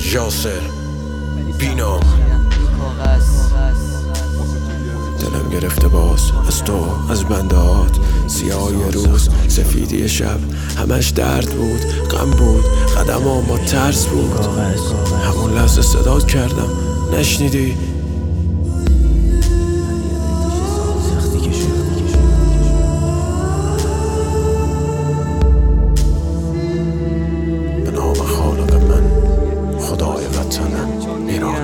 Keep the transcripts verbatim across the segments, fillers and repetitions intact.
یاسر بینام دلم گرفته باز از تو، از بندهات، سیاهی روز، سفیدی شب، همش درد بود، غم بود، قدمام با ترس بود. همون لحظه صدات کردم، نشنیدی؟ به نام خالق من، خدای وطنم ایران.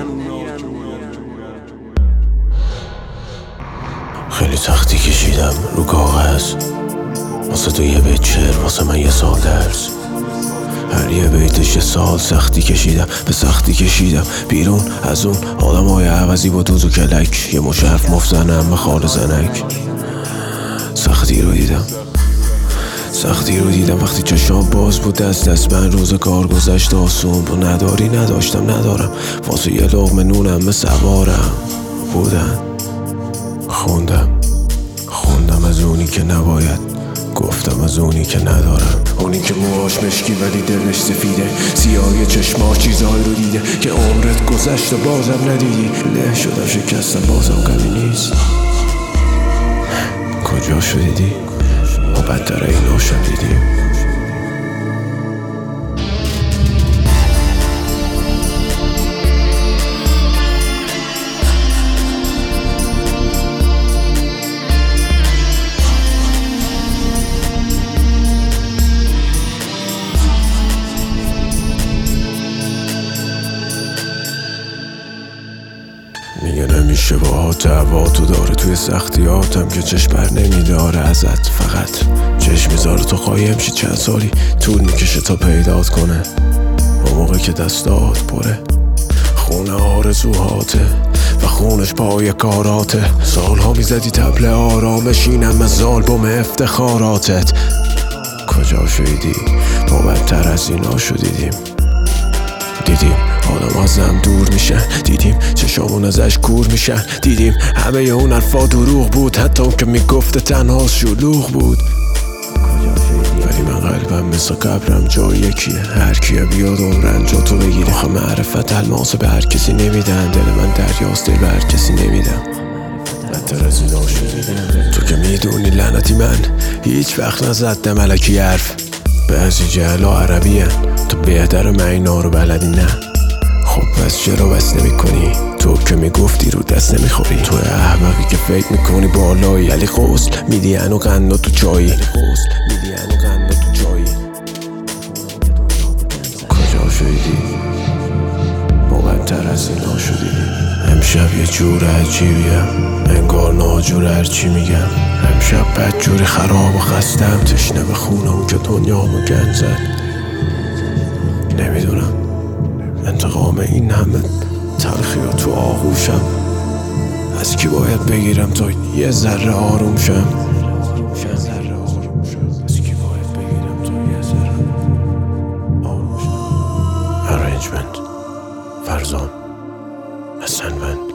خیلی سختی کشیدم رو کاغذ، واسه تو یه بیت شعر، واسه من یه سال درس. هر یه بیتش یه سال سختی کشیدم، به سختی کشیدم بیرون از اون آدم های عوضی با دوز و کلک. یه مشرف مفزنم به خال زنک. سختی رو دیدم سختی رو دیدم وقتی چشام باز بود، دست دست من روز کار گذشت آسون. با نداری نداشتم ندارم، واسه یه لقمه نونم به سوارم بودن. خوندم خوندم از اونی که نباید، گفتم از اونی که ندارم. اونی که موهاش مشکی ولی دلش سفیده، سیاهی چشماش چیزایی رو دیده که عمرت گذشت و بازم ندیدی. له شدم شکستم بازم قوی نیست. کجا شدیدی؟ ما بدتر اینا شدیدیم. میگه نمیشه با دعوا تو داره، توی سختیاتم که چشم بر نمیداره ازت. فقط چشم میذاره تو قایم شی، چند سالی طول میکشه تا پیدات کنه. اون موقع که دستات پره خونه آرزوهاته و خونش پای کاراته. سالها میزدی طبل آرامش، اینم از آلبوم افتخاراتت. کجا شدیدی؟ ما بدتر از اینا شدیدیم. دیدیم آدم ازم دور میشن، دیدیم چشامون ازش کور میشن، دیدیم همه اون حرفا دروغ بود، حتی اون که میگفته تنها شلوغ بود. ولی من قلبم مثل قبرم جای یکیه، هر کیه بیاد اون رنجاتو بگیره. آخه معرفت الماس به هر کسی نمیدن، دل من دریاست دل به هر کسی نمیدم. بدتر از اینا شدیدم. تو که میدونی لعنتی من هیچ وقت نزدم الکی حرف. بعضی جهلا عربی هن، تو بهتر من اینا رو بلدی نه. خب پس چرا بس نمی کنی؟ تو که میگفتی رو دست نمیخوری. تو احمقی که فکر میکنی بالایی، علی غسل میدی انو قنده تو چایی. کجا شدیدی؟ ما بدتر از اینا شدیدیم. امشب یه جور عجیبیم، انگار ناجور هرچی میگم. امشب بد جوری خراب و خستم، تشنه به خونم که دنیامو گند زد. نمیدونم انتقام این همه تلخی و تو آغوشم از کی باید بگیرم تا یه ذره آروم شم. Arrangement فرزان حسن بند.